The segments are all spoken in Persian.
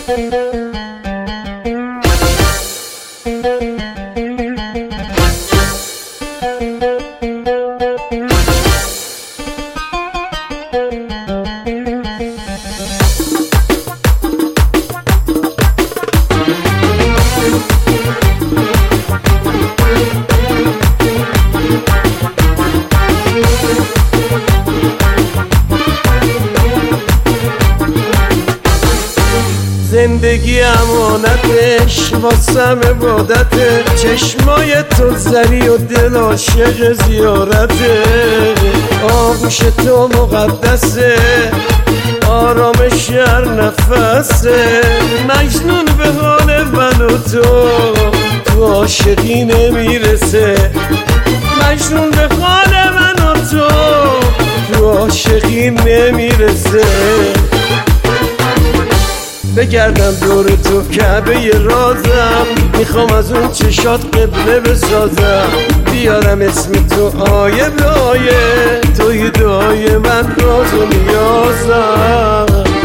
زندگی امانتش واسم عبادته، چشمای تو زری و دل عاشق زیارته، آغوش تو مقدسه آرامش هر نفسه، مجنون به حال من و تو عاشقی نمیرسه، مجنون به حال من و تو عاشقی نمیرسه. بگردم دور تو کعبه رازم، میخوام از اون چشات قبله بسازم، بیارم اسم تو آیه به آیه، توی دعای من راز و نیازم.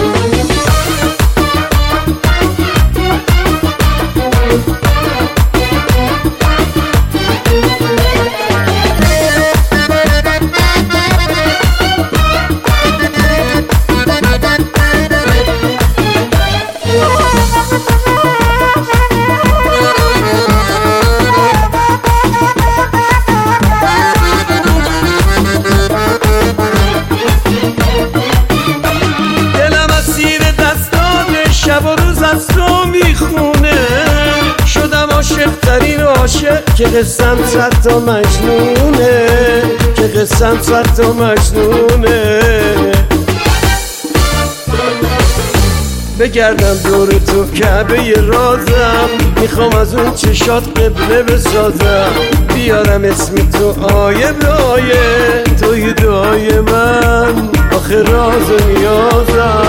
شب و روز از تو میخونه، شدم عاشق ترین عاشق که قصم صد تا مجنونه، که قصم صد تا مجنونه. بگردم دور تو کعبه رازم، میخوام از اون چشات قبله بسازم، بیارم اسم تو آیه به آیه، توی دعای من آخه راز و نیازم.